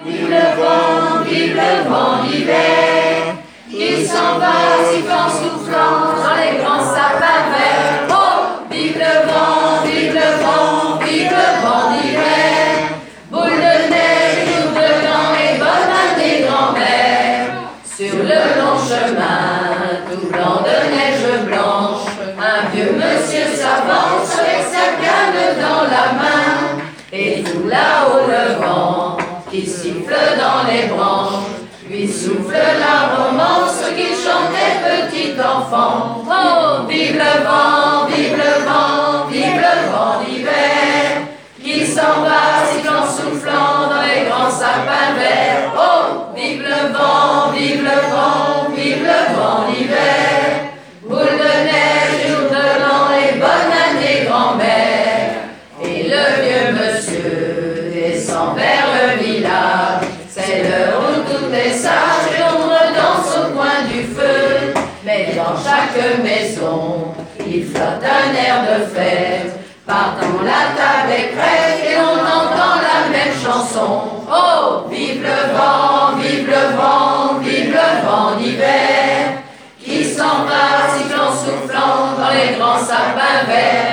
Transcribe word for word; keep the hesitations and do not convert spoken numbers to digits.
Vive le vent, vive le vent d'hiver, il s'en va sifflant, soufflant dans les grands sapins verts. Oh, vive le vent, vive le vent, vive le vent d'hiver, boule de neige, jour de gants et bonne année grand-mère. Sur le long chemin, tout blanc de neige blanche, un vieux monsieur s'avance avec sa canne dans la main, et tout là-haut le vent qui siffle dans les branches lui souffle la romance qu'il chantait petit enfant. Oh, vive le vent, vive le vent, vive le vent d'hiver, qui s'en va sifflant, soufflant dans les grands sapins verts. Oh, vive le vent, vive le vent, vive le vent d'hiver, boule de neige, jour de l'an et bonne année grand-mère. Et le vieux monsieur descend vers le village, c'est l'heure où tout est sage et on danse au coin du feu. Mais dans chaque maison, il flotte un air de fête, partant la table est prête et l'on entend la même chanson. Oh, vive le vent, vive le vent, vive le vent d'hiver, qui s'en va sifflant, soufflant dans les grands sapins verts.